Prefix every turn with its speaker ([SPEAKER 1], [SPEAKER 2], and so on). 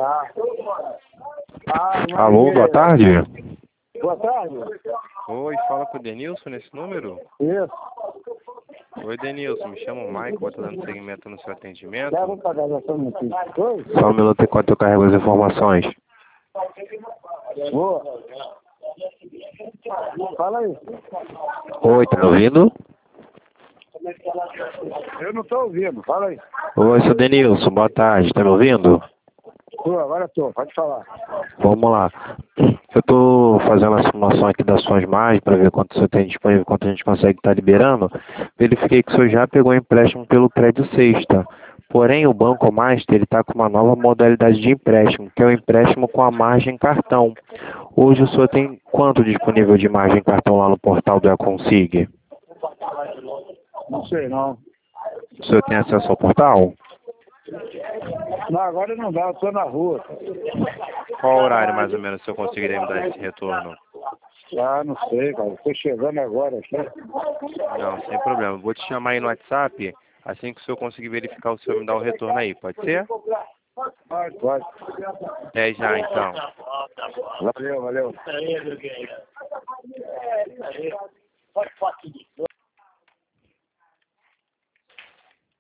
[SPEAKER 1] Tá.
[SPEAKER 2] Alô, boa tarde.
[SPEAKER 1] Boa tarde.
[SPEAKER 2] Oi, fala com o Denilson nesse número?
[SPEAKER 1] Isso.
[SPEAKER 2] Oi, Denilson, me chamo Mike, vou estar dando seguimento no seu atendimento.
[SPEAKER 1] Já vou pagar já só um minutinho. Oi?
[SPEAKER 2] Só um minuto enquanto eu carrego as informações.
[SPEAKER 1] Boa. Fala aí.
[SPEAKER 2] Oi, tá me ouvindo?
[SPEAKER 1] Eu não tô ouvindo. Fala aí.
[SPEAKER 2] Oi, sou Denilson, boa tarde, tá me ouvindo?
[SPEAKER 1] Tô, agora tô. Pode falar.
[SPEAKER 2] Vamos lá. Eu tô fazendo a simulação aqui das suas margens para ver quanto você tem disponível, quanto a gente consegue estar liberando. Verifiquei que o senhor já pegou empréstimo pelo prédio Sexta. Porém, o Banco Master ele está com uma nova modalidade de empréstimo, que é o empréstimo com a margem cartão. Hoje o senhor tem quanto disponível de margem cartão lá no portal do Econsig?
[SPEAKER 1] Não sei não.
[SPEAKER 2] O senhor tem acesso ao portal?
[SPEAKER 1] Não, agora não dá. Eu tô na rua.
[SPEAKER 2] Qual horário mais ou menos o senhor conseguiria me dar esse retorno?
[SPEAKER 1] Ah, não sei, cara. Tô chegando agora aqui.
[SPEAKER 2] Não, sem problema. Vou te chamar aí no WhatsApp. Assim que o senhor conseguir verificar, o senhor me dá o retorno aí, pode ser?
[SPEAKER 1] Pode, pode.
[SPEAKER 2] Até já, então.
[SPEAKER 1] Valeu, valeu.